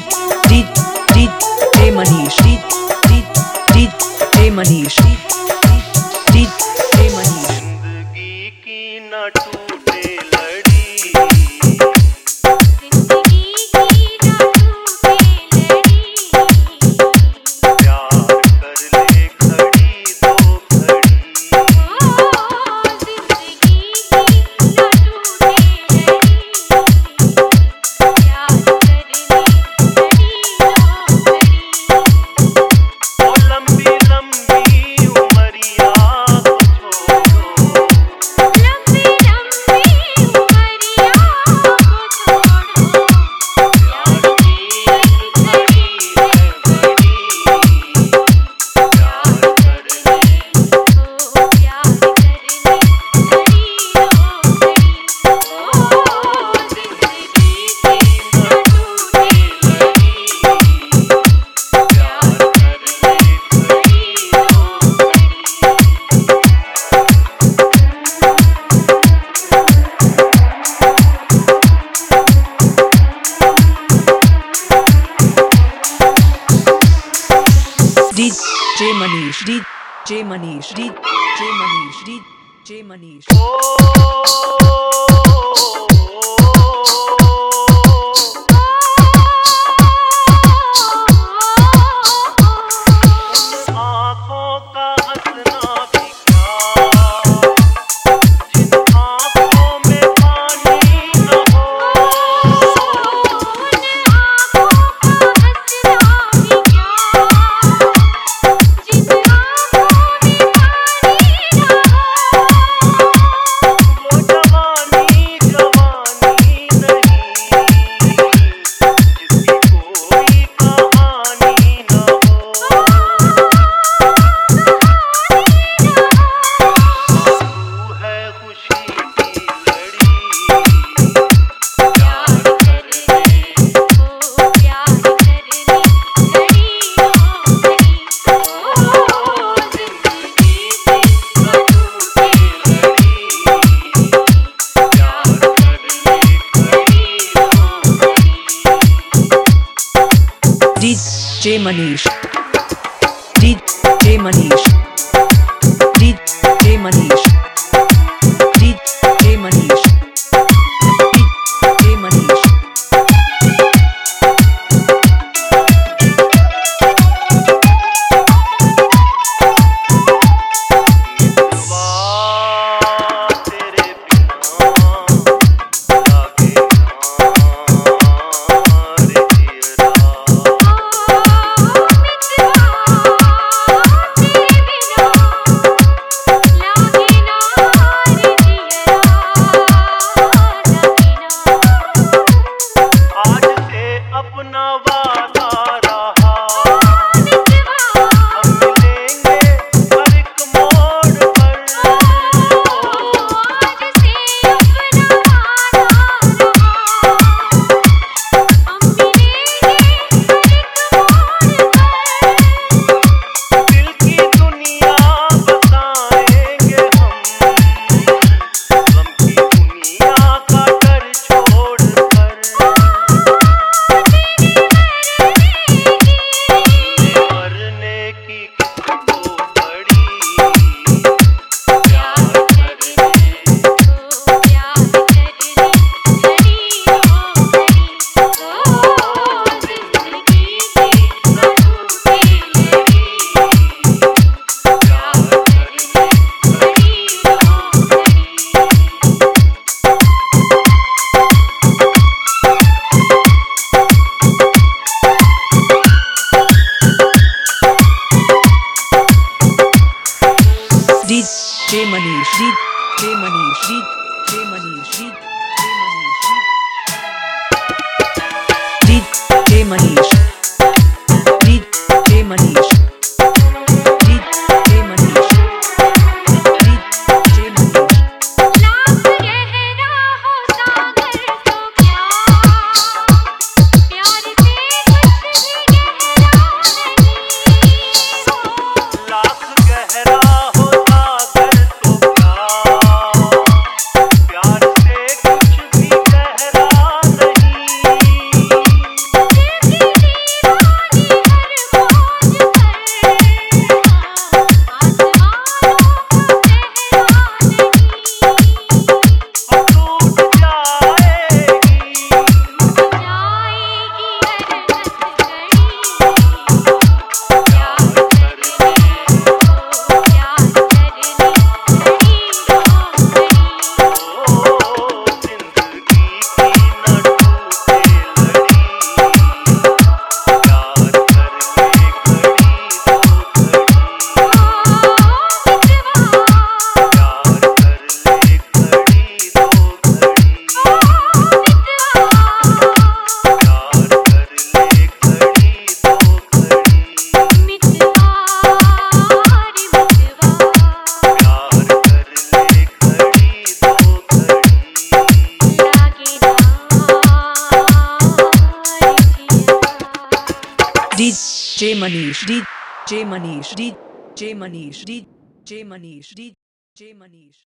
DJ Manish, DJ Manish, DJ Manish। जिंदगी की न टूटे लड़ी, प्यार कर ले खड़ी दो खड़ी। ओ लंबी लंबी उमरिया को छोड़ो, प्यार की एक घड़ी है बड़ी, प्यार कर DJ Manish, DJ Manish, DJ Manish, DJ Manish। आँखों का हंसना भी क्या, जिन आँखों में पानी न हो। वो जवानी जवानी नहीं, जिसकी कोई कहानी न हो। तू है खुशी की लड़ी, प्यार कर ले DJ Manish, DJ Manish, DJ Manish, DJ Manish, DJ Manish। तेरे बिना लागे रे जियरा। आज से अपना वादा रहा, हम मिलेंगे हर एक मोड़ पर। दिल की दुनिया बसाएंगे हम, गम की दुनिया का डर छोड़ कर। मरने की किसको पड़ी, प्यार कर ले DJ Manish, DJ Manish, DJ Manish, DJ Manish, DJ Manish, DJ Manish, DJ Manish। Lakh गहरा हो सागर तो क्या, प्यार से J Manish D J Manish D J Manish D J Manish D J Manish